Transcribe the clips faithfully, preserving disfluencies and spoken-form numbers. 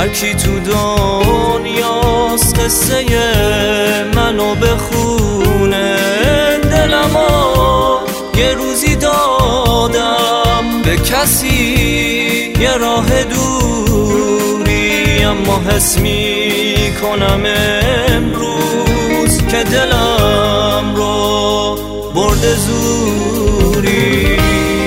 کی تو دنیاست قصه منو بخونه. دلمو یه روزی دادم به کسی یه راه دوری، اما حس می کنم امروز که دلم رو برده زوری.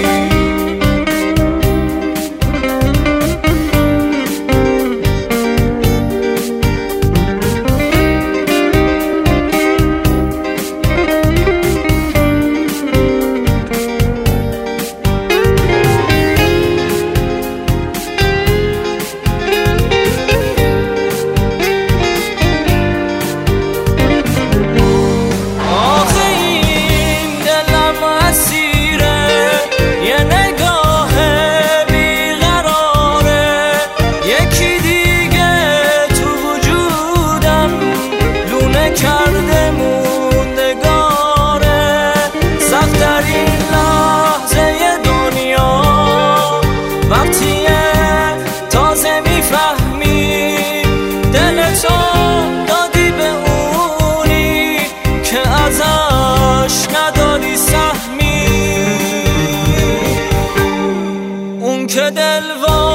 که دل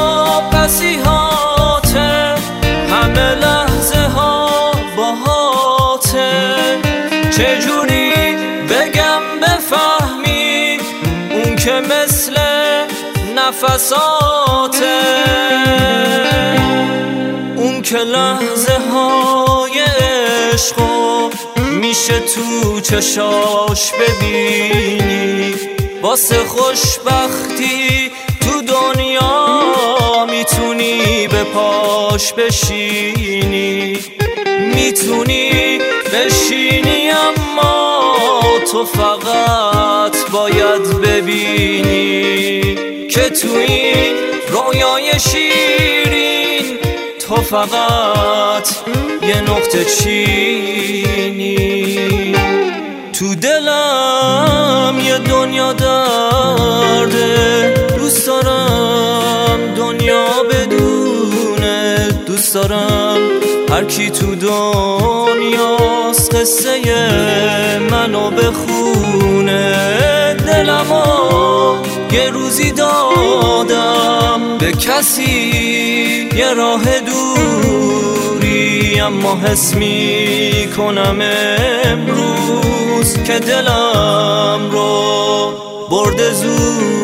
واپسیهاته، همه لحظه ها باهاته، چجوری بگم بفهمی اون که مثل نفساته، اون که لحظه های عشقو میشه تو چشاش ببینی، واسه خوشبختی تو دنیا میتونی به پاش بشینی، میتونی بشینی اما تو فقط باید ببینی که تو این رویای شیرین تو فقط یه نقطه چینی. تو دلم یه دنیا درده، دوست دارم دنیا بدونه، دوست دارم هر کی تو دنیاست قصه منو بخونه. دلمو یه روزی دادم به کسی یه راه دوری، اما حس می کنم امروز که دلم رو برده زود.